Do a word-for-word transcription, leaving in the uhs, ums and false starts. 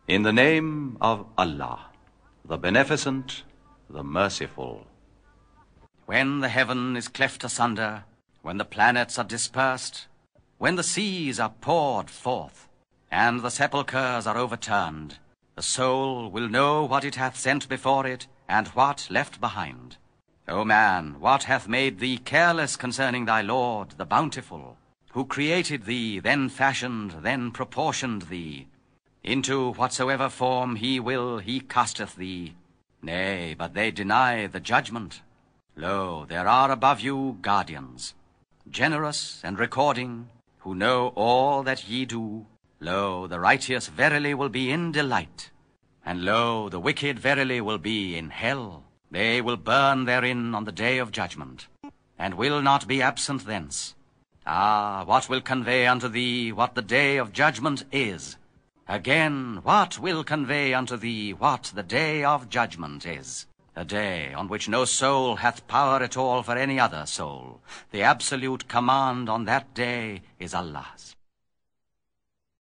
In the name of Allah, the Beneficent, the Merciful. When the heaven is cleft asunder, when the planets are dispersed, when the seas are poured forth, and the sepulchres are overturned, the soul will know what it hath sent before it, and what left behind. O man, what hath made thee careless concerning thy Lord, the Bountiful, who created thee, then fashioned, then proportioned thee? Into whatsoever form he will, he casteth thee. Nay, but they deny the judgment. Lo, there are above you guardians, generous and recording, who know all that ye do. Lo, the righteous verily will be in delight, and lo, the wicked verily will be in hell. They will burn therein on the day of judgment, and will not be absent thence. Ah, what will convey unto thee what the day of judgment is? Again, what will convey unto thee what the day of judgment is? A day on which no soul hath power at all for any other soul. The absolute command on that day is Allah's.